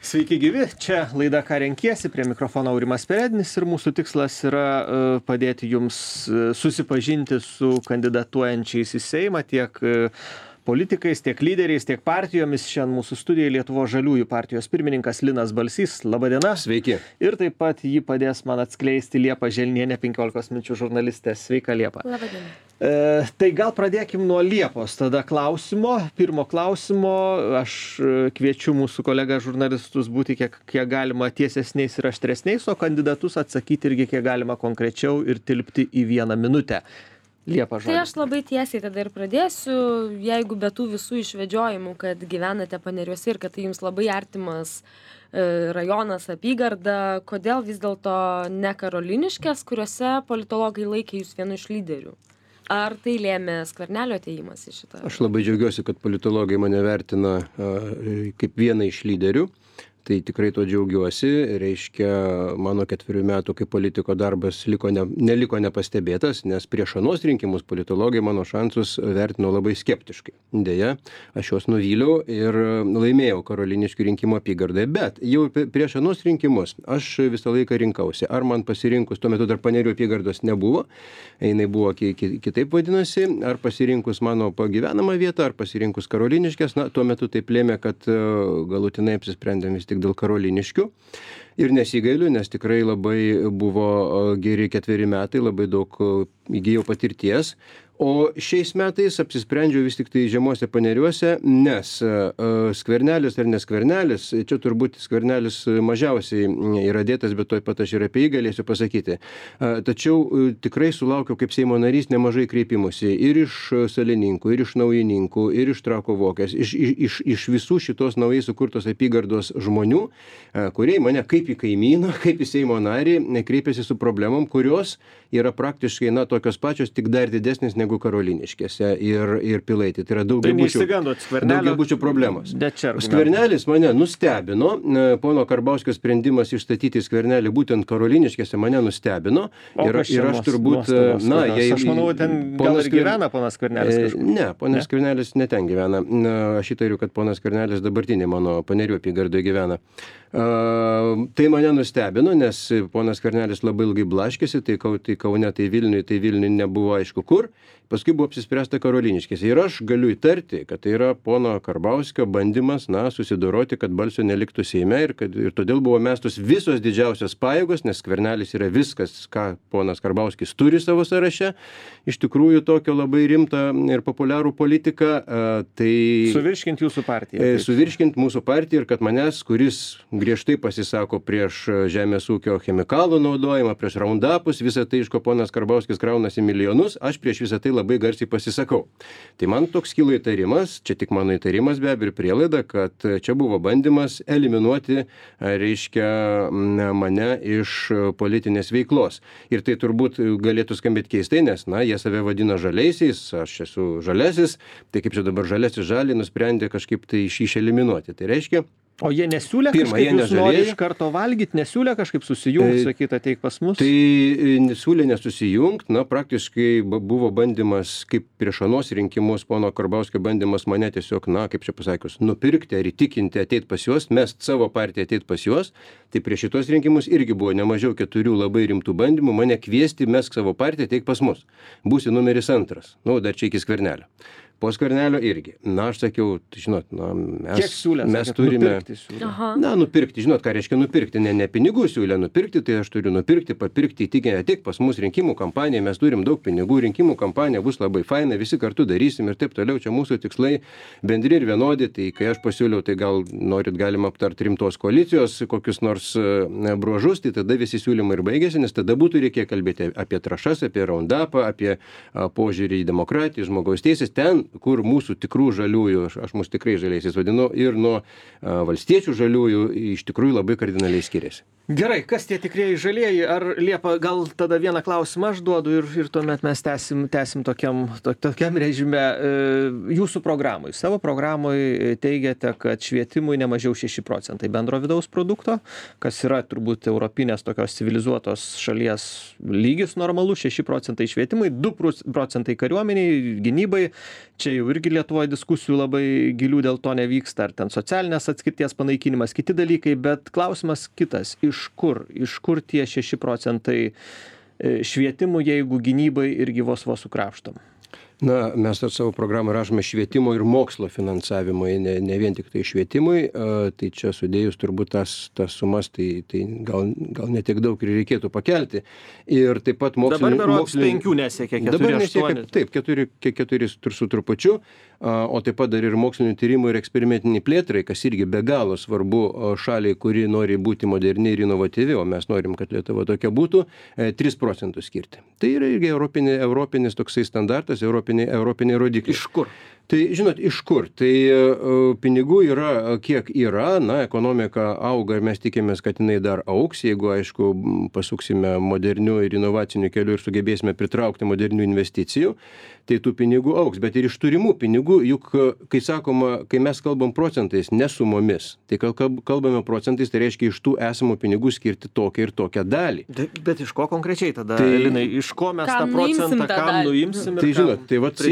Sveiki gyvi, čia laida Ką renkiesi, prie mikrofono Aurimas Perednis ir mūsų tikslas yra padėti jums susipažinti su kandidatuojančiais į Seimą tiek politikais, tiek lyderiais, tiek partijomis. Šiandien mūsų studijoje Lietuvos žaliųjų partijos pirmininkas Linas Balsys. Labadiena. Sveiki. Ir taip pat jį padės man atskleisti Liepa Želnienė, 15 minučių žurnalistė. Sveika, Liepa. Labadiena. Tai gal pradėkim nuo Liepos tada klausimo. Pirmo klausimo. Aš kviečiu mūsų kolegą žurnalistus būti kiek galima tiesesniais ir aštresniais, o kandidatus atsakyti irgi kiek galima konkrečiau ir tilpti į 1 minutę. Liepa, žodis. Tai aš labai tiesiai tada ir pradėsiu, jeigu be tų visų išvedžiojimų, kad gyvenate Paneriuose ir kad tai jums labai artimas rajonas, apygarda, kodėl vis dėlto ne Karoliniškės, kuriuose politologai laikė jūs vienu iš lyderių? Ar tai lėmė Skvernelio atėjimas į šitą? Aš labai džiaugiuosi, kad politologai mane vertina kaip vieną iš lyderių. Tai tikrai to džiaugiuosi, reiškia, mano 4 metų kaip politiko darbas neliko nepastebėtas, nes prieš anuos rinkimus politologai mano šansus vertino labai skeptiškai. Deja, aš juos nuvyliau ir laimėjau Karoliniškių rinkimų apygardoje, bet jau prieš anuos rinkimus aš visą laiką rinkausi. Ar man pasirinkus, tuo metu dar Panerių apygardos nebuvo, jinai buvo kitaip vadinasi, ar pasirinkus mano pagyvenamą vietą, ar pasirinkus Karoliniškės, tuo metu taip lėmė, kad galutinai apsisprendėm vis tik dėl Karoliniškių. Ir nesigailiu, nes tikrai labai buvo geri 4 metai, labai daug įgijau patirties. O šiais metais apsisprendžiau vis tik tai žemuose Paneriuose, nes Skvernelis ar neskvernelis, čia turbūt Skvernelis mažiausiai yra dėtas, bet toj pat aš ir apie jį galėsiu pasakyti. Tačiau tikrai sulaukiau kaip Seimo narys nemažai kreipimusi ir iš Salininkų, ir iš Naujininkų, ir iš Trakų Vokės, iš visų šitos naujai sukurtos apygardos žmonių, kurie mane kaip į kaimyną, kaip į Seimo narį kreipiasi su problemom, kurios yra praktiškai tokios pačios, tik dar didesnės negu Karoliniškėse ir Pilaitė. Tai yra daugiabučių problemos. Skvernelis mane nustebino, pono Karbauskio sprendimas išstatyti Skvernelį būtent Karoliniškėse mane nustebino. Ir aš turbūt, aš manau, ten gal ir gyvena ponas Skvernelis kažkur. Ne, ponas Skvernelis ne ten gyvena. Aš įtariu, kad ponas Skvernelis dabartinė mano Panerių apygardoje gyvena. Tai mane nustebino, nes ponas Skvernelis labai ilgai blaškėsi, tai Kaune, tai Vilniuje nebuvo aišku kur. Paskui buvo apsispręsta Karoliniškėse. Ir aš galiu įtarti, kad tai yra pono Karbauskio bandymas, susidoroti, kad Balsio neliktų Seime ir todėl buvo mestos visos didžiausios pajėgos, nes Skvernelis yra viskas, ką ponas Karbauskis turi savo sąraše. Iš tikrųjų, tokio labai rimtą ir populiarų politiką. Tai suvirškint jūsų partiją. Suvirškint mūsų partiją ir kad manęs, kuris griežtai pasisako prieš žemės ūkio chemikalų naudojimą, prieš Roundupus, visą tai, iš ko ponas Karbauskis kraunasi milijonus, aš prieš visą tai labai garsiai pasisakau. Tai man toks kilo įtarimas, čia tik mano įtarimas be abejo ir prielaida, kad čia buvo bandymas eliminuoti, reiškia, mane iš politinės veiklos. Ir tai turbūt galėtų skambėti keistai, nes, jie save vadina žaliaisiais, aš esu žalesis, tai kaip čia dabar žalesis žaliai nusprendė kažkaip tai išeliminuoti. Tai reiškia, o jie nesiūlė kažkaip, jūs nori iš karto valgyti, nesiūlė kažkaip susijungti, sakyt, ateik pas mus? Tai nesiūlė nesusijungti, praktiškai buvo bandymas, kaip prieš anuos rinkimus, pono Karbauskio bandymas mane tiesiog, kaip čia pasakius, nupirkti ar įtikinti ateit pas juos, mest savo partiją ateit pas juos. Tai prieš šitos rinkimus irgi buvo nemažiau 4 labai rimtų bandymų mane kviesti, mesk savo partiją, ateik pas mus. Būsi numeris 2, dar čia iki Skvernelio. Po Skvernelio irgi. Aš sakiau, žinot, mes turime... Nupirkti. Žinot, ką reiškia nupirkti? Ne pinigų siūlė nupirkti, tai aš turiu nupirkti, papirkti, įtikinti, ateik pas mus rinkimų kampanija, mes turim daug pinigų, rinkimų kampanija bus labai faina, visi kartu darysim ir taip toliau. Čia mūsų tikslai bendri ir vienodi, tai kai aš pasiūliau, tai gal norit galima aptarti rimtos koalicijos, kokius nors bruožus, tai tada visi siūlymai ir baigėsi, nes tada būtų reikia kalbėti apie trąšas, apie Roundupą, apie požiūrį į demokratiją, žmogaus teisės, ten, kur mūsų tikrų žaliųjų, aš mus tikrai žaliaisiais vadinu, ir nuo valstiečių žaliųjų iš tikrųjų labai kardinaliai skiriasi. Gerai, kas tie tikrieji žalieji? Ar Liepa, gal tada vieną klausimą aš duodu ir tuomet mes tęsim tokiam režime. Jūsų programai, savo programai teigiate, kad švietimui nemažiau 6% bendro vidaus produkto, kas yra turbūt europinės tokios civilizuotos šalies lygis normalus, 6% švietimui, 2% kariuomeniai, gynybai, čia jau irgi Lietuvoje diskusijų labai gilių dėl to nevyksta, ar ten socialinės atskirties panaikinimas, kiti dalykai, bet klausimas kitas, iš kur tie 6 procentai švietimų, jeigu gynybai irgi vos sukrapštom? Na, mes savo programą rašome švietimo ir mokslo finansavimui, ne vien tik tai švietimui, tai čia sudėjus turbūt tas sumas, tai gal ne tiek daug ir reikėtų pakelti. Ir taip pat dabar berods 5 nesiekia, 4-8. Taip, 4 su trupučiu, o taip pat dar ir mokslinių tyrimų ir eksperimentiniai plėtrai, kas irgi be galo svarbu šaliai, kuri nori būti moderni ir inovatyvi, o mes norim, kad Lietuva tokia būtų, 3 procentus skirti. Tai yra irgi europinis toksai standartas, europiniai rodikliai. Iš kur? Tai, žinot, iš kur? Tai pinigų yra, kiek yra, na, ekonomika auga ir mes tikimės, kad jinai dar augs, jeigu, aišku, pasuksime modernių ir inovacinių kelių ir sugebėsime pritraukti modernių investicijų, tai tų pinigų augs. Bet ir iš turimų pinigų, juk, kai sakoma, kai mes kalbam procentais, ne sumomis, tai kalbame procentais, tai reiškia iš tų esamų pinigų skirti tokią ir tokią dalį. Bet iš ko konkrečiai tada, Linai, iš ko mes tą procentą, kam nuimsim? Tai žinot, tai vat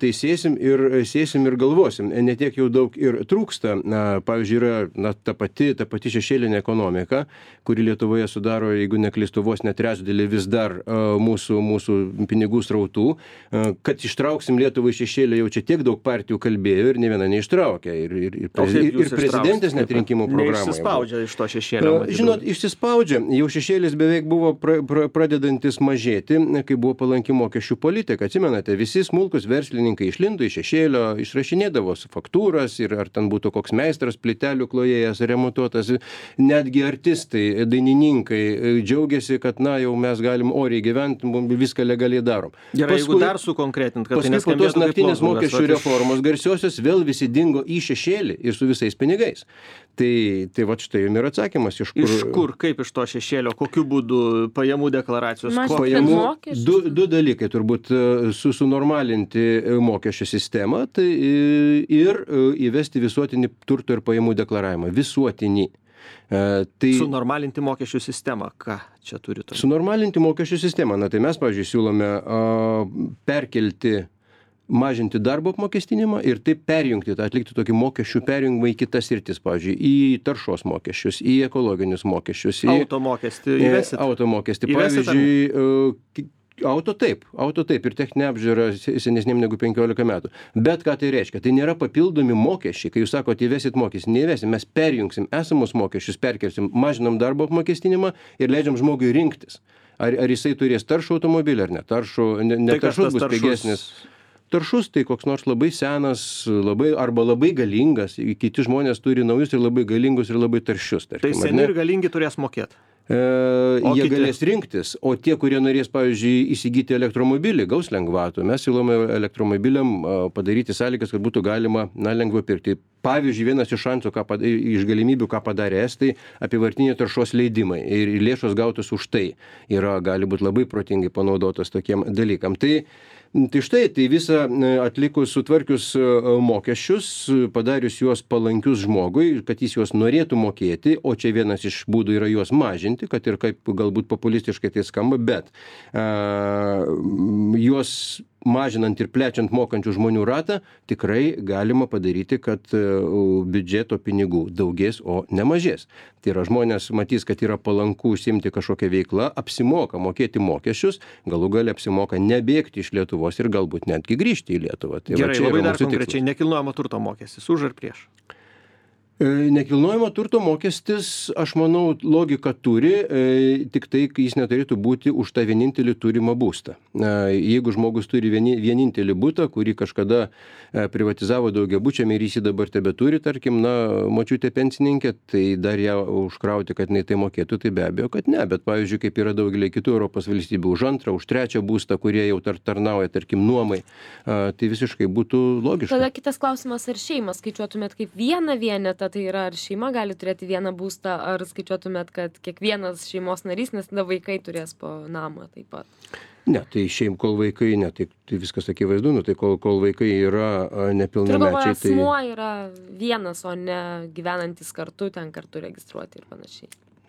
sėsim ir galvosim. Ne tiek jau daug ir trūksta. Pavyzdžiui, yra ta pati šešėlinė ekonomika, kuri Lietuvoje sudaro, jeigu neklystu, vos net trečdalį vis dar mūsų pinigų srautų. Kad ištrauksim Lietuvą iš šešėlio, jau čia tiek daug partijų kalbėjo ir ne viena neištraukė. Ir prezidentės net rinkimų programoje. Neišsispaudžia iš to šešėlio. Žinot, išsispaudžia. Jau šešėlis beveik buvo pradedantis mažėti, kai buvo palanki mokesčių politika. Atsimenate, visi smulkus verslininkai išlindo iš šešėlio, išrašinėdavo faktūras ir ar ten būtų koks meistras, plytelių klojėjas, remontuotas, netgi artistai, dainininkai džiaugiasi, kad jau mes galim oriai gyventi, viską legaliai darom. Gerai, jeigu dar sukonkretint, kad tai neskambėtų. Paskui po tos naktinės mokesčių reformos garsiosios vėl visi dingo į šešėlį ir su visais pinigais. Tai vat štai jums yra atsakymas. Iš kur, kaip iš to šešėlio, kokiu būdu pajamų deklaracijos? Pajamų, du dalykai turbūt sunormalinti mokesčių sistemą tai ir įvesti visuotinį turto ir pajamų deklaravimą. Visuotinį. Sunormalinti mokesčių sistemą. Ką čia turi? Sunormalinti mokesčių sistemą. Tai mes, pavyzdžiui, siūlome mažinti darbo apmokestinimą ir taip perjungti, atlikti tokį mokesčių perjungimą į kitas sritis, pavyzdžiui, į taršos mokesčius, į ekologinius mokesčius, į automokestį įvesit. Automokestį. Pavyzdžiui, auto taip ir techninė apžiūra senesnėm negu 15 metų. Bet ką tai reiškia? Tai nėra papildomi mokesčiai, kai jūs sakote įvesit mokestį, neįvesim, mes perjungsim esamus mokesčius, perkelsim, mažinam darbo apmokestinimą ir leidžiam žmogui rinktis. Ar jisai turės taršų automobilį ar ne? Netaršus bus pigesnis. Taršus tai koks nors labai senas, arba labai galingas, kiti žmonės turi naujus ir labai galingus ir labai taršius. Tai seni ir galingi turės mokėti. Jie galės rinktis, o tie, kurie norės, pavyzdžiui, įsigyti elektromobilį, gaus lengvatų. Mes siūlome elektromobiliam padaryti sąlygas, kad būtų galima lengviau pirkti. Pavyzdžiui, vienas iš šansų, iš galimybių, ką padarė Estai, apyvartiniai taršos leidimai ir lėšos gautos už tai gali būti labai protingai panaudotos tokiem dalykam. Tai štai, tai visą atlikus, sutvarkius mokesčius, padarius juos palankius žmogui, kad jis juos norėtų mokėti, o čia vienas iš būdų yra juos mažinti, kad ir kaip galbūt populistiškai tai skamba, bet juos mažinant ir plečiant mokančių žmonių ratą, tikrai galima padaryti, kad biudžeto pinigų daugės, o nemažės. Tai yra, žmonės matys, kad yra palanku užsiimti kažkokią veiklą, apsimoka mokėti mokesčius, galų gale apsimoka nebėgti iš Lietuvos ir galbūt netgi grįžti į Lietuvą. Tai gerai, labai dar konkrečiai, nekilnojamo turto mokestis, už ar prieš? Nekilnojamo turto mokestis, aš manau, logika turi, tik tai jis neturėtų būti už tą vienintelį turimą būstą. Jeigu žmogus turi vienintelį butą, kurį kažkada privatizavo daugiabučiame ir jis dabar tebeturi, tarkim, močiutė pensininkė, tai dar ją užkrauti, kad jinai tai mokėtų, tai be abejo, kad ne. Bet, pavyzdžiui, kaip yra daugelį kitų Europos valstybių, už antrą, už trečią būstą, kurie jau tarnauja, tarkim, nuomai, tai visiškai būtų logiška. Tada kitas klausimas, ar šeimą skaičiuotumėt kaip vieną vienetą, tai yra, ar šeima gali turėti vieną būstą, ar skaičiuotumėt, kad kiekvienas šeimos narys, nes tada vaikai turės po namą taip pat? Ne, tai kol vaikai, ne, tai viskas akivaizdu, tai kol vaikai yra nepilnamečiai. Asmuo yra vienas, o ne gyvenantis kartu, ten kartu registruoti ir panašiai.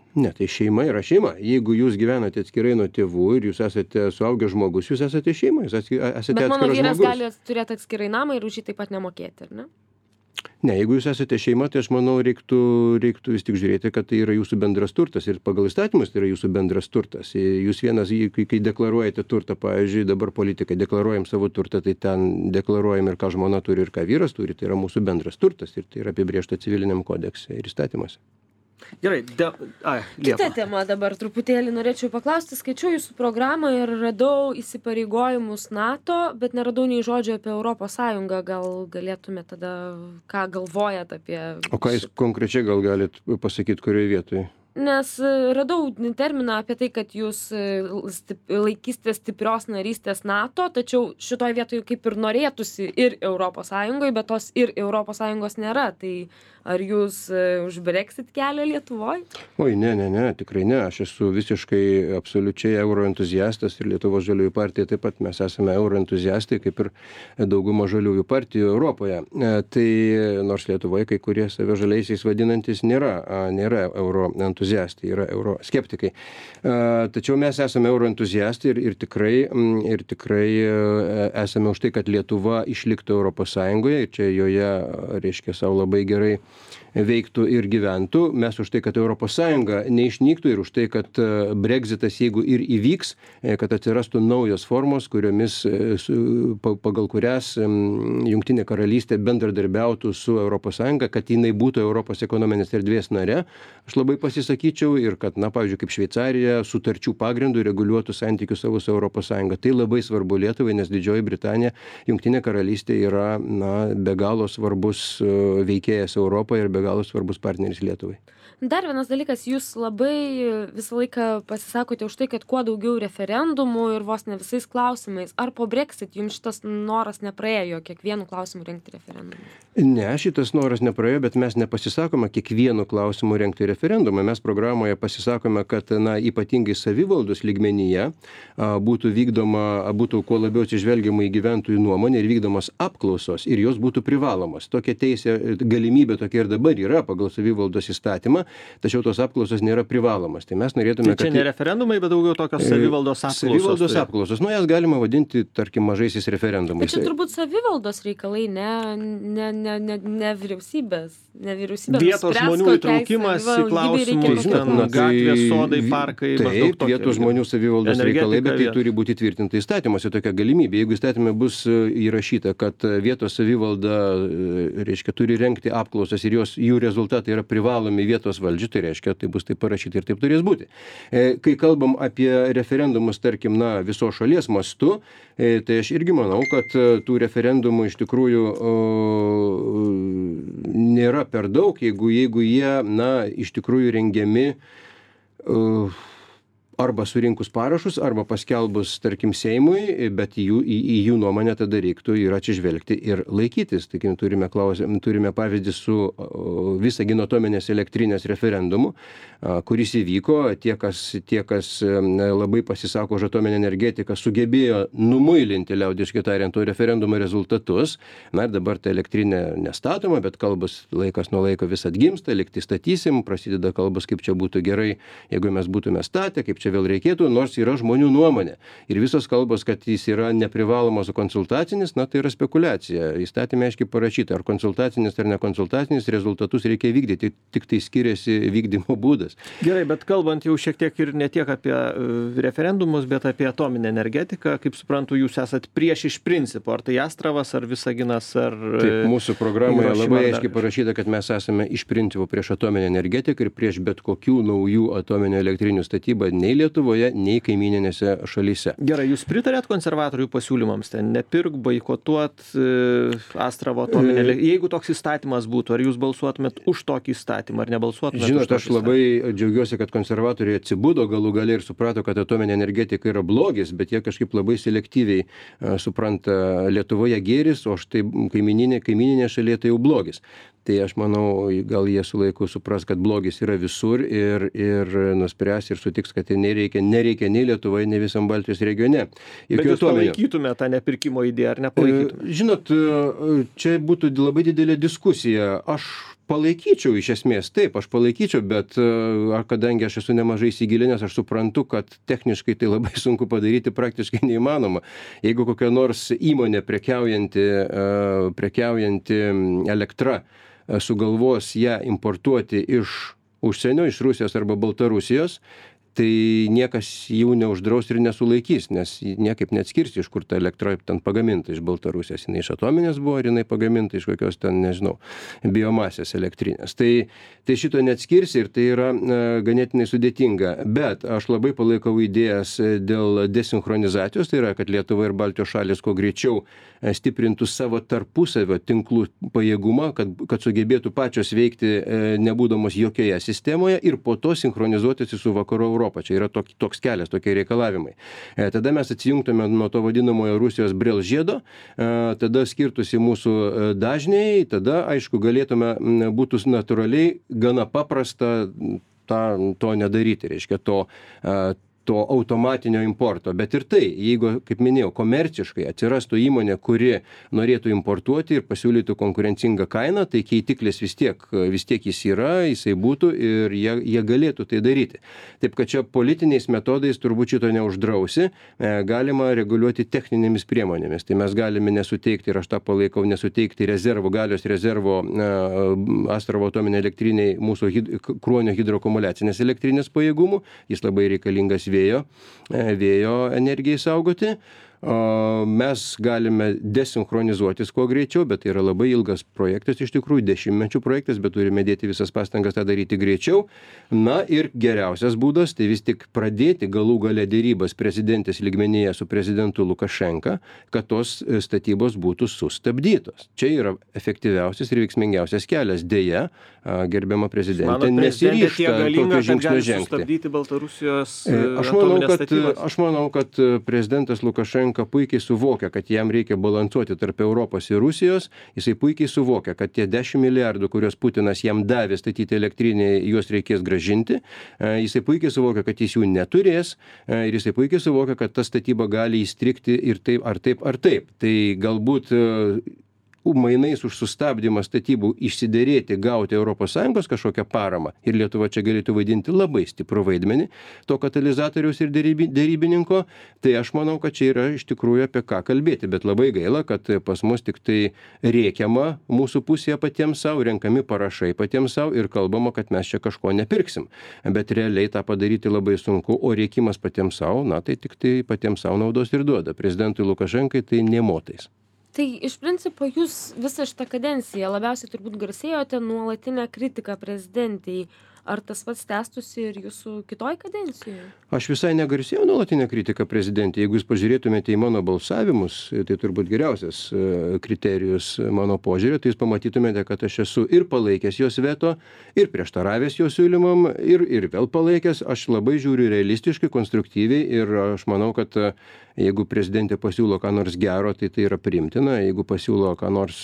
Ne, tai šeima yra šeima. Jeigu jūs gyvenate atskirai nuo tėvų ir jūs esate suaugęs žmogus, jūs esate šeima, jūs esate atskiras žmogus. Bet mano vyras gali turėti atskirai namą ir už jį taip pat nemokėti, ar ne? Ne, jeigu jūs esate šeima, tai aš manau, reiktų vis tik žiūrėti, kad tai yra jūsų bendras turtas ir pagal įstatymus tai yra jūsų bendras turtas. Jūs vienas, kai deklaruojate turtą, pavyzdžiui, dabar politikai deklaruojam savo turtą, tai ten deklaruojam ir ką žmona turi ir ką vyras turi, tai yra mūsų bendras turtas ir tai yra apibrėžta civiliniam kodekse ir įstatymuose. Gerai, Kita tema dabar truputėlį norėčiau paklausti, skaičiau jūsų programą ir radau įsipareigojimus NATO, bet neradau nei žodžio apie Europos Sąjungą, gal galėtume tada, ką galvojat apie... O ką jūs konkrečiai gal galit pasakyti, kurioje vietoje? Nes radau terminą apie tai, kad jūs laikysite stiprios narystės NATO, tačiau šitoje vietoje kaip ir norėtųsi ir Europos Sąjungoje, bet tos ir Europos Sąjungos nėra. Tai ar jūs už Brexit kelią Lietuvoje? Oi, ne, tikrai ne. Aš esu visiškai absoliučiai euroentuziastas ir Lietuvos žaliųjų partija taip pat mes esame euroentuziastai, kaip ir dauguma žaliųjų partijų Europoje. Tai nors Lietuvoje kai kurie save žaliaisiais vadinantis nėra euroentuziastai, yra euroskeptikai. Tačiau mes esame euroentuziastai ir tikrai esame už tai, kad Lietuva išliktų Europos Sąjungoje ir čia joje, reiškia, savo labai gerai veiktų ir gyventų. Mes už tai, kad Europos Sąjunga neišnyktų ir už tai, kad Brexitas, jeigu ir įvyks, kad atsirastų naujos formos, pagal kurias Jungtinė karalystė bendradarbiautų su Europos Sąjunga, kad jinai būtų Europos ekonominės erdvės nare. Aš labai pasisakyčiau ir kad, pavyzdžiui, kaip Šveicarija sutarčių pagrindų reguliuotų santykius savo su Europos Sąjunga. Tai labai svarbu Lietuvai, nes Didžioji Britanija, Jungtinė karalystė yra be galo svarbus veikėjas Europoje ir be galo svarbus partneris Lietuvai. Dar vienas dalykas, jūs labai visą laiką pasisakote už tai, kad kuo daugiau referendumų ir vos ne visais klausimais. Ar po Brexit jums šitas noras nepraėjo kiekvienu klausimu rengti referendumą? Ne, šitas noras nepraėjo, bet mes nepasisakome kiekvienu klausimu rengti referendumą. Mes programoje pasisakome, kad ypatingai savivaldos lygmenyje būtų kuo labiau atsižvelgiama į gyventojų nuomonę ir vykdomos apklausos ir jos būtų privalomos. Tokia teisė, galimybė tokia ir dabar yra pagal savivaldos įstatymą, tačiau tos apklausos nėra privalomas. Tai mes norėtume, kad... Čia ne referendumai, bet daugiau tokios savivaldos apklausos. Savivaldos apklausos. Jas galima vadinti, tarkim, mažaisiais referendumais. Bet čia turbūt savivaldos reikalai, ne vyriausybės. Vietos žmonių įtraukimas į klausimus, gatvės, sodai, parkai. Taip, vietos žmonių savivaldos reikalai, bet tai turi būti tvirtinta įstatymuose tokia galimybė. Jeigu įstatymė bus įrašyta, kad vietos savivalda, reiškia, turi rengti apklausas ir jų rezultatai yra privalomi vietos valdžiai, tai reiškia, tai bus taip parašyti ir taip turės būti. Kai kalbam apie referendumus, tarkim, visos šalies mastu, tai aš irgi manau, kad tų referendumų iš tikrųjų nėra per daug, jeigu jie, iš tikrųjų rengiami arba surinkus parašus, arba paskelbus, tarkim, Seimui, bet į jų nuomonę tada reiktų ir atsižvelgti ir laikytis. Taigi turime pavyzdį su Visagino atominės elektrinės referendumu, kuris įvyko. Tie, kas labai pasisako už atominę energetiką, sugebėjo numuilinti, liaudiškai tariant, to referendumo rezultatus. Ir dabar ta elektrinė nestatoma, bet kalbos laikas nuo laiko vis atgimsta, likti statysim, prasideda kalbos, kaip čia būtų gerai, jeigu mes būtume statę, kaip čia vėl reikėtų, nors yra žmonių nuomonė. Ir visos kalbos, kad jis yra neprivalomas, o konsultacinis, tai yra spekulacija. Įstatymė aiškiai parašyta, ar konsultacinis ar nekonsultacinis, rezultatus reikia vykdyti, tik tai skiriasi vykdymo būdas. Gerai, bet kalbant jau šiek tiek ir ne tiek apie referendumus, bet apie atominę energetiką, kaip suprantu, jūs esat prieš iš principo, ar tai Astravas, ar Visaginas, ar... Taip, mūsų programoje labai aiškiai parašyta, kad mes esame iš principo prieš atominę energetiką ir prieš bet kokių naujų atominių elektrinių statybą nei Lietuvoje, nei kaimyninėse šalyse. Gerai, jūs pritarėt konservatorių pasiūlymams, nepirk, boikotuot Astravo atominę elektrinių. Jeigu toks įstatymas būtų, ar jūs balsuotumėt už tokį įstatymą, ar nebalsuotumėt? Žinot, aš labai džiaugiuosi, kad konservatoriai atsibudo galų gale ir suprato, kad atominė energetika yra blogis, bet jie kažkaip labai selektyviai supranta Lietuvoje gėris, o štai kaimyninė šalyje tai jau blogis. Tai aš manau, gal jie su laiku supras, kad blogis yra visur ir nuspręs ir sutiks, kad nereikia nei Lietuvoje, nei visam Baltijos regione. Bet jūs palaikytume tą nepirkimo idėją, ar nepalaikytume? Žinot, čia būtų labai didelė diskusija. Aš palaikyčiau iš esmės, taip, aš palaikyčiau, bet kadangi aš esu nemažai įsigilinęs, aš suprantu, kad techniškai tai labai sunku padaryti, praktiškai neįmanoma. Jeigu kokia nors įmonė prekiaujanti elektra sugalvos ją importuoti iš užsienio, iš Rusijos arba Baltarusijos, tai niekas jų neuždraus ir nesulaikys, nes niekaip neatskirs, iš kur ta elektra ten pagaminta iš Baltarusijos. Jinai iš atominės buvo, ar jinai pagaminta iš kokios ten, nežinau, biomasės elektrinės. Tai šito neatskirs ir tai yra ganėtinai sudėtinga. Bet aš labai palaikau idėjas dėl desinchronizacijos, tai yra, kad Lietuva ir Baltijos šalys kuo greičiau stiprintų savo tarpusavio tinklų pajėgumą, kad sugebėtų pačios veikti nebūdamos jokioje sistemoje ir po to sinchronizuotųsi su Vakarų Europą. Čia yra toks kelias, tokie reikalavimai. Tada mes atsijungtume nuo to vadinamojo Rusijos brel žiedo, tada skirtųsi mūsų dažniai, tada, aišku, būtų natūraliai gana paprasta to nedaryti, reiškia to automatinio importo. Bet ir tai, jeigu, kaip minėjau, komerciškai atsirastų įmonė, kuri norėtų importuoti ir pasiūlytų konkurencingą kainą, tai keitiklis vis tiek jis yra, jisai būtų ir jie galėtų tai daryti. Taip, kad čia politiniais metodais turbūt šito neuždrausi, galima reguliuoti techninėmis priemonėmis. Tai mes galime nesuteikti, ir aš tą palaikau, nesuteikti galios rezervo Astravo atominė elektriniai mūsų Kruonio hidroakumuliacinės elektrinės pajėgumų. Jis labai reikalingas vėjo energijai saugoti. Mes galime desinchronizuotis kuo greičiau, bet tai yra labai ilgas projektas, iš tikrųjų 10-mečių projektas, bet turime dėti visas pastangas tą daryti greičiau. Na ir geriausias būdas, tai vis tik pradėti galų gale dėrybas prezidentės lygmenyje su prezidentu Lukašenka, kad tos statybos būtų sustabdytos. Čia yra efektyviausias ir veiksmingiausias kelias. Deja, gerbiama prezidentė nesiryžta tokio žingsnio žengti. Aš manau, kad prezidentas Lukašenka puikiai suvokia, kad jam reikia balansuoti tarp Europos ir Rusijos. Jisai puikiai suvokia, kad tie 10 milijardų, kuriuos Putinas jam davė statyti elektrinį, juos reikės grąžinti. Jisai puikiai suvokia, kad jis jų neturės. Ir jisai puikiai suvokia, kad ta statyba gali įstrigti ir taip, ar taip. Tai galbūt mainais už sustabdymą statybų išsiderėti, gauti ES kažkokią paramą. Ir Lietuva čia galėtų vaidinti labai stiprų vaidmenį to katalizatoriaus ir derybininko. Tai aš manau, kad čia yra iš tikrųjų apie ką kalbėti. Bet labai gaila, kad pas mus tik tai rėkiama mūsų pusėje patiems savo, renkami parašai patiems savo ir kalbama, kad mes čia kažko nepirksim. Bet realiai tą padaryti labai sunku, o rėkimas patiems savo, tai tik tai patiems savo naudos ir duoda. Prezidentui Lukašenkai tai nemotais. Tai iš principo jūs visą šitą kadenciją labiausiai turbūt garsėjote nuolatinę kritiką prezidentei. Ar tas pats tęstųsi ir jūsų kitoj kadencijoje? Aš visai negarsėjau nuolatinę kritiką prezidentei. Jeigu jūs pažiūrėtumėte į mano balsavimus, tai turbūt geriausias kriterijus mano požiūrė, tai jūs pamatytumėte, kad aš esu ir palaikęs jos veto, ir prieštaravęs jos siūlymam, ir vėl palaikęs. Aš labai žiūriu realistiškai, konstruktyviai ir aš manau, kad jeigu prezidentė pasiūlo ką nors gero, tai tai yra priimtina. Jeigu pasiūlo ką nors,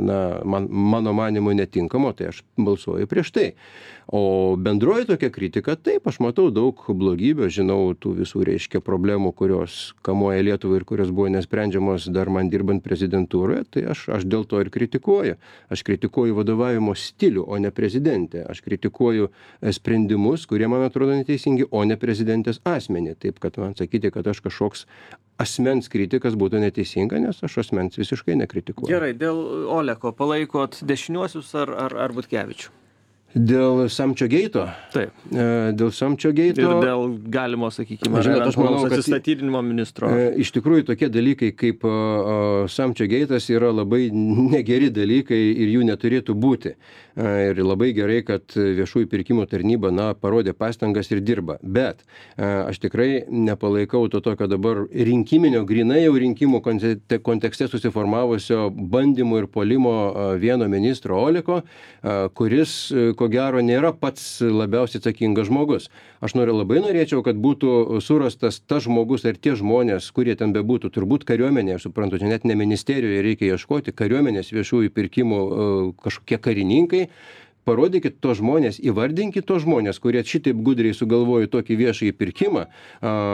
mano manimu netinkamo, tai aš balsuoju prieš tai. O bendroji tokia kritika, taip, aš matau daug blogybę, žinau tų visų reiškia problemų, kurios kamuoja Lietuvą ir kurios buvo nesprendžiamos dar man dirbant prezidentūroje, tai aš dėl to ir kritikuoju. Aš kritikuoju vadovavimo stilių, o ne prezidentę. Aš kritikuoju sprendimus, kurie man atrodo neteisingi, o ne prezidentės asmenį. Taip, kad man sakyti, kad aš kažkoks asmens kritikas būtų neteisinga, nes aš asmens visiškai nekritikuoju. Gerai, dėl Oleko palaikot dešiniuosius ar Butkevičių? Dėl Samčio geito? Taip. Dėl Samčio geito. Ir dėl galimo, sakykime, atsistatydinimo ministro. Iš tikrųjų, tokie dalykai kaip Samčio geitas yra labai negeri dalykai ir jų neturėtų būti. Ir labai gerai, kad viešųjų pirkimų tarnyba, parodė pastangas ir dirba. Bet aš tikrai nepalaikau to tokio dabar rinkiminio, grinai jau rinkimų kontekste susiformavusio bandymų ir puolimo vieno ministro Oleko, kuris ko gero nėra pats labiausiai atsakingas žmogus. Aš labai norėčiau, kad būtų surastas tas žmogus ar tie žmonės, kurie ten bebūtų, turbūt kariuomenėje, aš suprantu, čia net ne ministerijoje reikia ieškoti, kariuomenės viešųjų pirkimų kažkokie karininkai. Parodykit to žmonės, įvardinkit to žmonės, kurie šitaip gudriai sugalvojo tokį viešąjį pirkimą,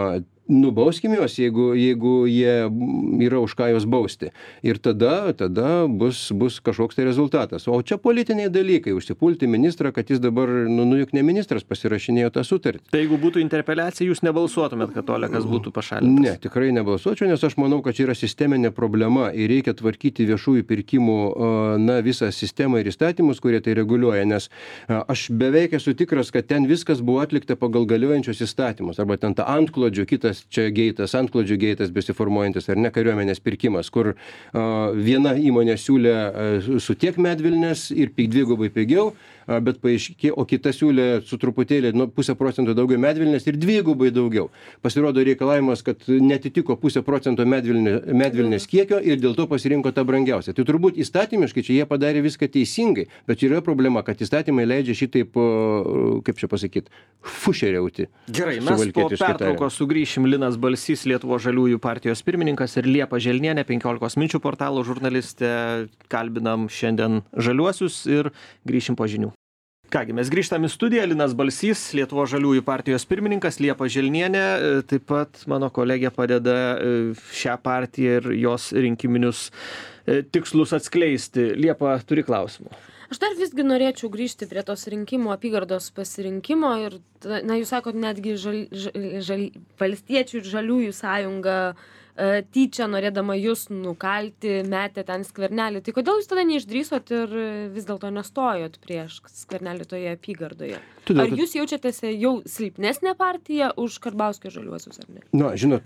Nubauskim juos, jeigu jie yra už ką juos bausti. Ir tada bus kažkoks tai rezultatas. O čia politiniai dalykai, užsipulti ministrą, kad jis dabar, juk ne ministras pasirašinėjo tą sutartį. Tai jeigu būtų interpeliacija, jūs nebalsuotumėt, kad Olekas būtų pašalintas? Ne, tikrai nebalsuočiau, nes aš manau, kad čia yra sisteminė problema ir reikia tvarkyti viešųjų pirkimų visą sistemą ir įstatymus, kurie tai reguliuoja, nes aš beveik esu tikras, kad ten viskas buvo atlikta pagal galiojančius įstatymus, arba ten ta antklodžių, kitas čia geitas, antklodžių geitas besiformuojantis, ar ne kariuomenės pirkimas, kur viena įmonė siūlė su tiek medvilnės ir 2 pigiau, bet paaiškėjo, o kita siūlė su truputėlį 0,5% daugiau medvilnės ir 2 daugiau. Pasirodo reikalavimas, kad netitiko 0,5% medvilnės kiekio ir dėl to pasirinko tą brangiausią. Tai turbūt įstatymiškai čia jie padarė viską teisingai, bet yra problema, kad įstatymai leidžia šitaip, kaip čia pasakyti, fušeriauti. Gerai, mes po pertraukos sugrįšim. Linas Balsys, Lietuvos žaliųjų partijos pirmininkas, ir Liepa Želnienė, 15 minučių portalo žurnalistė. Kalbinam šiandien žaliuosius ir grįšim po žinių. Kągi, mes grįžtam į studiją. Linas Balsys, Lietuvos žaliųjų partijos pirmininkas, Liepa Želnienė, taip pat mano kolegė padeda šią partiją ir jos rinkiminius tikslus atskleisti. Liepa, turi klausimų? Aš dar visgi norėčiau grįžti prie tos rinkimų apygardos pasirinkimo ir, jūs sakot, netgi Valstiečių ir Žaliųjų sąjunga tyčia norėdama jūs nukalti, metė ten Skvernelį. Tai kodėl jūs tada neišdrįsot ir vis dėlto nestojot prieš Skvernelį toje apygardoje? Ar jūs jaučiatės jau silpnesnė partija už Karbauskio Žaliuosius, ar ne? Na, žinot,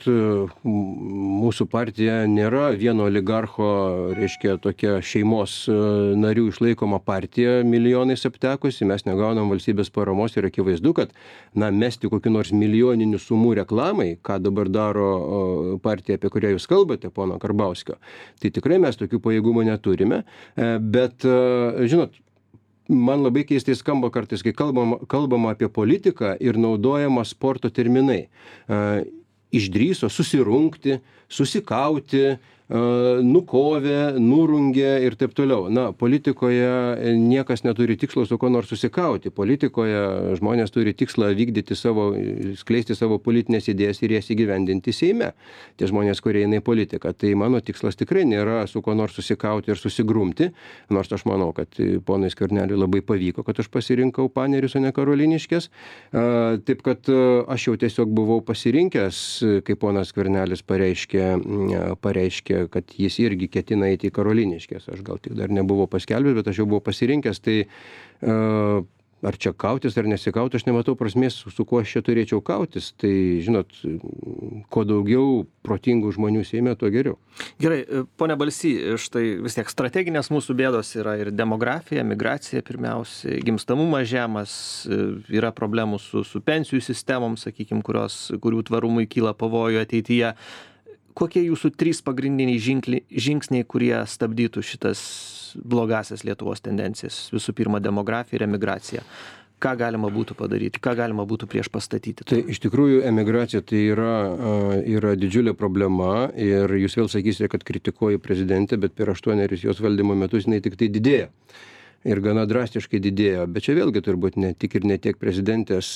mūsų partija nėra vieno oligarcho, reiškia, tokia šeimos narių išlaikoma partija milijonais aptekusi, mes negaunam valstybės paramos ir akivaizdu, kad, mesti kokių nors milijoninių sumų reklamai, ką dabar daro partija, apie kurią jūs kalbate, pono Karbauskio, tai tikrai mes tokių pajėgumų neturime, bet, žinot, man labai keistai skamba kartais, kai kalbama apie politiką ir naudojama sporto terminai. Išdrįso susirungti, susikauti, nukovė, nurungė ir taip toliau. Politikoje niekas neturi tikslo su ko nors susikauti. Politikoje žmonės turi tikslą skleisti savo politinės idėjas ir jas įgyvendinti Seime. Tie žmonės, kurie eina į politiką. Tai mano tikslas tikrai nėra su ko nors susikauti ir susigrumti, nors aš manau, kad ponui Skverneliui labai pavyko, kad aš pasirinkau Panerius, o ne Karoliniškes. Taip, kad aš jau tiesiog buvau pasirinkęs, kai ponas Skvernelis pareiškė, kad jis irgi ketina eiti į Karoliniškes. Aš gal tik dar nebuvau paskelbęs, bet aš jau buvau pasirinkęs, tai ar čia kautis ar nesikauti, aš nematau prasmės, su kuo aš čia turėčiau kautis. Tai, žinot, kuo daugiau protingų žmonių Seime, tuo geriau. Gerai, pone Balsy, štai vis tiek strateginės mūsų bėdos yra ir demografija, migracija pirmiausia, gimstamumas žemas, yra problemų su pensijų sistemom, sakykime, kurių tvarumui kyla pavojų ateityje. Kokie jūsų 3 pagrindiniai žingsniai, kurie stabdytų šitas blogasias Lietuvos tendencijas? Visų pirma, demografija ir emigracija. Ką galima būtų padaryti, ką galima būtų prieš pastatyti? Tai iš tikrųjų emigracija tai yra didžiulė problema ir jūs vėl sakysite, kad kritikuoju prezidentę, bet per 8 jos valdymo metus jinai tik tai didėja. Ir gana drastiškai didėjo, bet čia vėlgi turbūt ne tik ir ne tiek prezidentės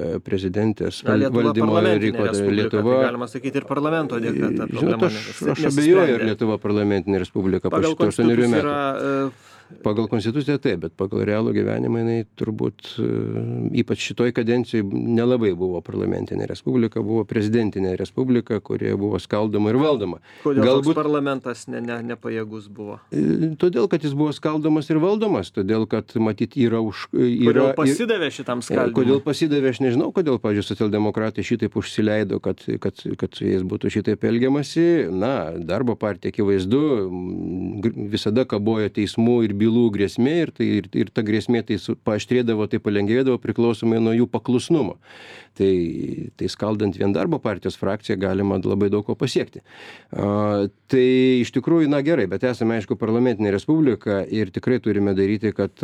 valdymo reikėjo. Lietuva, tai galima sakyti, ir parlamento dėka. Žinot, aš abejoju, ar Lietuva parlamentinė respublika po šitų 8 metų. Pagal konstituciją taip, bet pagal realų gyvenimą jinai turbūt, ypač šitoj kadencijai, nelabai buvo parlamentinė respublika, buvo prezidentinė respublika, kurioje buvo skaldoma ir valdoma. Kodėl galbūt parlamentas nepajėgus buvo? Todėl, kad jis buvo skaldomas ir valdomas, todėl, kad matyt Kodėl pasidavė šitam skaldymui? Kodėl pasidavė, aš nežinau, kodėl, pavyzdžiui, socialdemokratai šitaip užsileido, kad su jais būtų šitaip elgiamasi. Darbo partija, akivaizdu, visada kabojo teismų ir bylų grėsmė ir ta grėsmė tai paaštrėdavo, tai palengvėdavo priklausomai nuo jų paklusnumo. Tai skaldant vien darbo partijos frakciją galima labai daug ko pasiekti. Tai iš tikrųjų, gerai, bet esame, aišku, parlamentinė respublika ir tikrai turime daryti, kad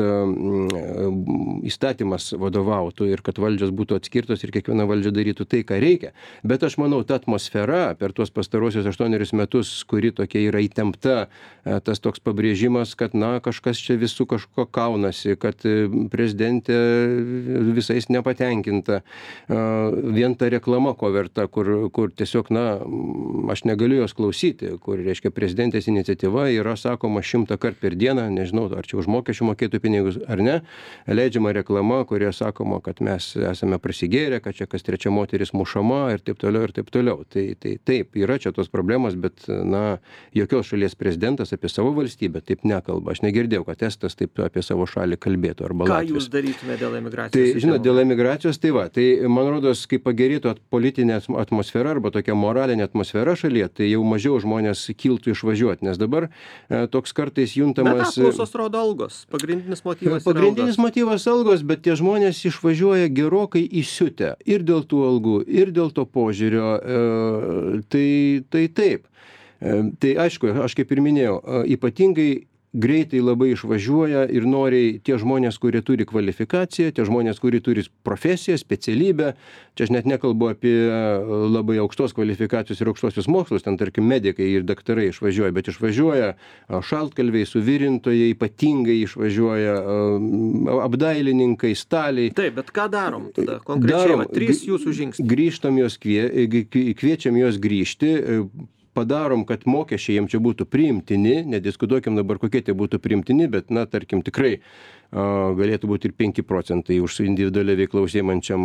įstatymas vadovautų ir kad valdžios būtų atskirtos ir kiekviena valdžia darytų tai, ką reikia. Bet aš manau, ta atmosfera per tuos pastarosius 8 metus, kuri tokia yra įtempta, tas toks pabrėžimas, kad kažkas čia visų kažko kaunasi, kad prezidentė visais nepatenkinta, vien ta reklama ko verta, kur tiesiog, aš negaliu jos klausyti, kur, reiškia, prezidentės iniciatyva yra sakoma 100 kartų per dieną, nežinau, ar čia už mokesčių mokėtų pinigus ar ne, leidžiama reklama, kurioje sakoma, kad mes esame prasigėrę, kad čia kas trečia moteris mušama ir taip toliau ir taip toliau. Tai taip, yra čia tos problemos, bet, jokios šalies prezidentas apie savo valstybę taip nekalba. Aš negirdėjau, kad Estas taip apie savo šalį kalbėtų arba Latvijos. Ką jūs darytumėte dėl emigracijos? Tai, žinot, dėl emigracijos, tai man rodos, kai pagerėtų politinė atmosfera arba tokia moralinė atmosfera šalyje, tai jau mažiau žmonės kiltų išvažiuoti, nes dabar toks kartais juntamas... Bet apklausos rodo algos. Pagrindinis motyvas yra Pagrindinis motyvas algos, bet tie žmonės išvažiuoja gerokai įsiutę. Ir dėl tų algų, ir dėl to požiūrio. Tai taip. Tai aišku, aš kaip ir minėjau, ypatingai greitai labai išvažiuoja ir noriai tie žmonės, kurie turi kvalifikaciją, tie žmonės, kurie turi profesiją, specialybę. Čia aš net nekalbu apie labai aukštos kvalifikacijos ir aukštosius mokslus, ten tarkim medikai ir daktarai išvažiuoja, bet išvažiuoja šaltkalviai, suvirintojai, ypatingai išvažiuoja apdailininkai, staliai. Taip, bet ką darom tada? Konkrečiai, 3 jūsų žingsniai. Kviečiam juos grįžti, padarom, kad mokesčiai jiems čia būtų priimtini, nediskutuokim dabar, kokie tai būtų priimtini, bet, tarkim, tikrai galėtų būti ir 5 procentai už individualią veiklą užsiimančiam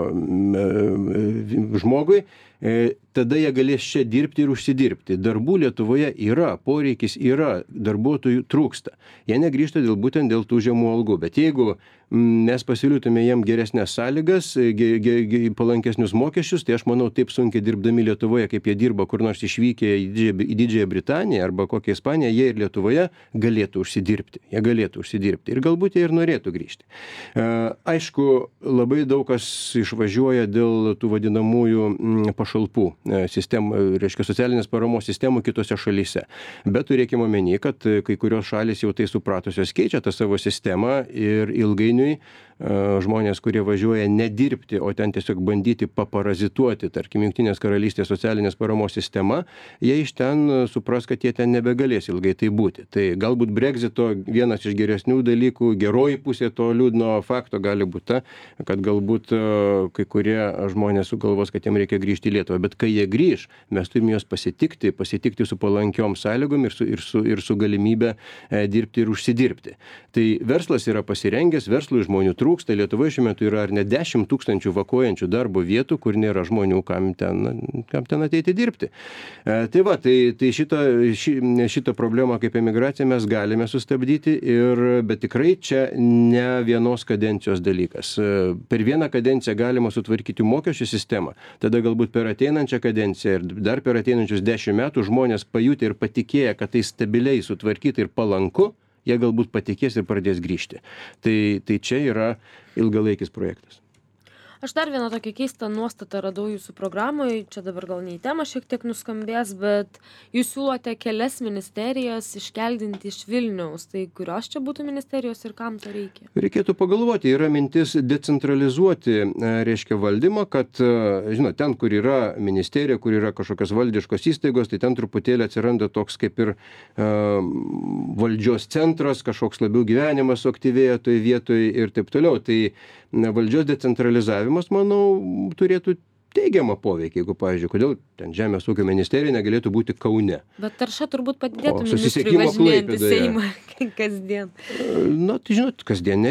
žmogui. Tada jie galės čia dirbti ir užsidirbti. Darbų Lietuvoje yra, poreikis yra, darbuotojų trūksta. Jie negrįžta būtent dėl tų žemų algų, bet jeigu mes pasiūlytume jiem geresnės sąlygas, palankesnius mokesčius, tai aš manau, taip sunkiai dirbdami Lietuvoje, kaip jie dirba kur nors išvykę į Didžiąją Britaniją arba kokią Ispaniją, jie ir Lietuvoje galėtų užsidirbti. Ir galbūt jie ir norėtų grįžti. Aišku, labai daug kas išvažiuoja dėl tų vadinamųjų pašalpų sistemų, reiškia socialinės paramos sistemų kitose šalyse. Bet turėkime omeny, kad kai kurios šalys jau tai supratusios keičia tą savo sistemą ir ilgainiui žmonės, kurie važiuoja nedirbti, o ten tiesiog bandyti paparazituoti, tarkim, Jungtinės karalystės socialinės paramos sistema, jie iš ten supras, kad jie ten nebegalės ilgai tai būti. Tai galbūt Brexito vienas iš geresnių dalykų, geroji pusė to liūdno fakto gali būti ta, kad galbūt kai kurie žmonės sugalvos, kad jiem reikia grįžti į Lietuvą. Bet kai jie grįž, mes turime juos pasitikti su palankiom sąlygom ir su galimybė dirbti ir užsidirbti. Tai verslas yra pasirengęs, verslui žmonių trūksta. Lietuvoje šiuo metu yra ar ne 10 000 vakuojančių darbo vietų, kur nėra žmonių, kam ten ateiti dirbti. Tai šitą problemą kaip emigracija mes galime sustabdyti, bet tikrai čia ne vienos kadencijos dalykas. Per vieną kadenciją galima sutvarkyti mokesčių sistemą, tada galbūt per ateinančią kadenciją ir dar per ateinančius 10 metų žmonės pajutę ir patikėję, kad tai stabiliai sutvarkyti ir palanku, jie galbūt patikės ir pradės grįžti. Tai čia yra ilgalaikis projektas. Aš dar vieną tokią keistą nuostatą radau jūsų programoje, čia dabar gal ne į temą šiek tiek nuskambės, bet jūs siūlote kelias ministerijas iškeldinti iš Vilniaus. Tai kurios čia būtų ministerijos ir kam to reikia? Reikėtų pagalvoti, yra mintis decentralizuoti, reiškia, valdymą, kad, žinot, ten, kur yra ministerija, kur yra kažkokios valdiškos įstaigos, tai ten truputėlį atsiranda toks kaip ir valdžios centras, kažkoks labiau gyvenimas suaktyvėja toje vietoje ir taip toliau. Tai valdžios decentralizavimas, manau, turėtų teigiamą poveikį, jeigu, pavyzdžiui, kodėl ten Žemės ūkio ministerija negalėtų būti Kaune. Bet tarša turbūt padėtų ministrui važinėti Seimą kasdien. Tai žinot, kasdien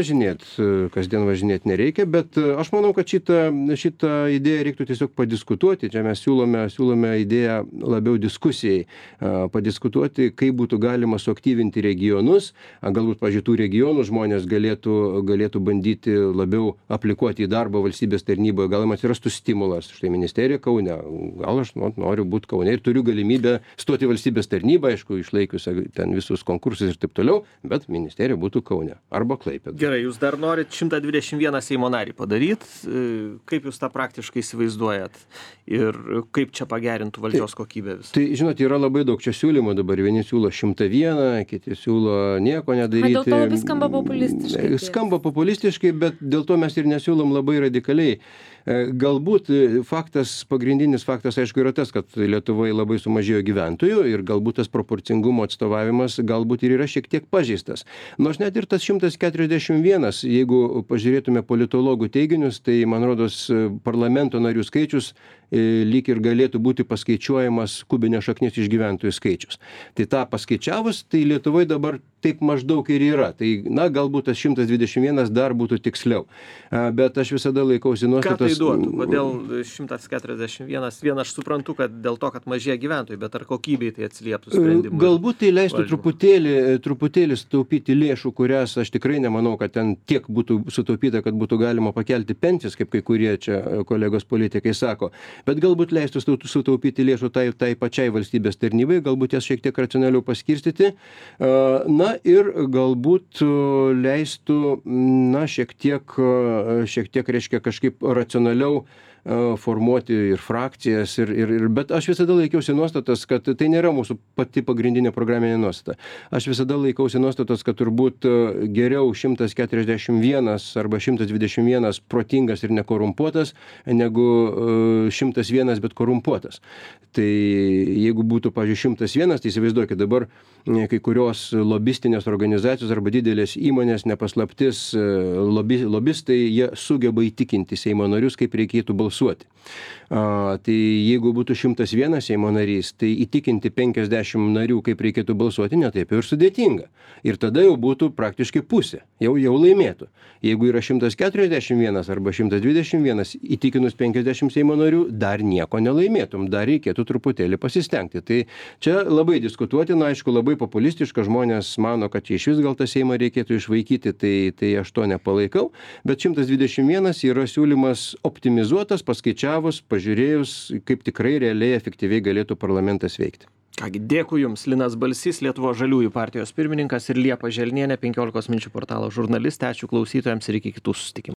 važinėti nereikia, bet aš manau, kad šitą idėją reiktų tiesiog padiskutuoti. Čia mes siūlome idėją labiau diskusijai, padiskutuoti, kaip būtų galima suaktyvinti regionus, galbūt, pavyzdžiui, tų regionų žmonės galėtų bandyti labiau aplikuoti į darbą valstybės tarnyboje, gal jiems atsirastų stimulas. Štai ministerija Kaune, gal aš noriu būti Kaune ir turiu galimybę stoti valstybės tarnybą, aišku, išlaikius ten visus konkursus ir taip toliau, bet ministerija būtų Kaune arba Klaipėdoje. Gerai, jūs dar norit 121 Seimo narį padaryti. Kaip jūs tą praktiškai įsivaizduojat ir kaip čia pagerintų valdžios kokybę visą? Tai, žinot, yra labai daug čia siūlymų dabar. Vieni siūlo 101, kiti siūlo nieko nedaryti. Dėl to labai skamba populistiškai. Skamba populistiškai, bet dėl to mes ir nesiūlom labai radikaliai. Galbūt galbūt pagrindinis faktas, aišku, yra tas, kad Lietuvoje labai sumažėjo gyventojų ir galbūt tas proporcingumo atstovavimas galbūt ir yra šiek tiek pažeistas. Nors net ir tas 141, jeigu pažiūrėtume politologų teiginius, tai, man rodos, parlamento narių skaičius lyg ir galėtų būti paskaičiuojamas kubinė šaknis iš gyventojų skaičius. Tai tą paskaičiavus, tai Lietuvoje dabar taip maždaug ir yra. Tai, na, galbūt tas 121 dar būtų tiksliau. Bet aš visada laikausi nuostatos. Ką tai duotų? Kodėl 141? Vien aš suprantu, kad dėl to, kad mažėja gyventojai, bet ar kokybei tai atsilieptų sprendimui? Galbūt tai leistų truputėlį sutaupyti lėšų, kurias aš tikrai nemanau, kad ten tiek būtų sutaupyta, kad būtų galima pakelti pensijas, kaip kai kurie čia kolegos politikai sako. Bet galbūt leistų sutaupyti lėšų tai pačiai valstybės tarnybai, galbūt jas šiek tiek racionaliau paskirstyti. Na ir galbūt leistų, na, šiek tiek, reiškia, kažkaip racionaliau formuoti ir frakcijas, bet aš visada laikiausi nuostatos, kad tai nėra mūsų pati pagrindinė programinė nuostata. Aš visada laikausi nuostatos, kad turbūt geriau 141 arba 121 protingas ir nekorumpuotas, negu 101 bet korumpuotas. Tai jeigu būtų, pavyzdžiui, 101, tai įsivaizduokit, dabar kai kurios lobistinės organizacijos arba didelės įmonės, nepaslaptis, lobistai, jie sugeba įtikinti Seimo narius, kaip reikėtų balsuoti. Tai jeigu būtų 101 Seimo narys, tai įtikinti 50 narių, kaip reikėtų balsuoti, netaip ir sudėtinga. Ir tada jau būtų praktiškai pusė, jau laimėtų. Jeigu yra 141 arba 121, įtikinus 50 Seimo narių, dar nieko nelaimėtum, dar reikėtų truputėlį pasistengti. Tai čia labai diskutuotina, aišku, labai populistiška, žmonės mano, kad iš vis gal tą Seimą reikėtų išvaikyti, tai aš to nepalaikau, bet 121 yra siūlymas optimizuotas, paskaičiavus, pažiūrėjus, kaip tikrai realiai efektyviai galėtų parlamentas veikti. Kągi, dėkui Jums. Linas Balsys, Lietuvos žaliųjų partijos pirmininkas, ir Liepa Želnienė, 15 minučių portalo žurnalistė. Ačiū klausytojams ir iki kitų susitikimų.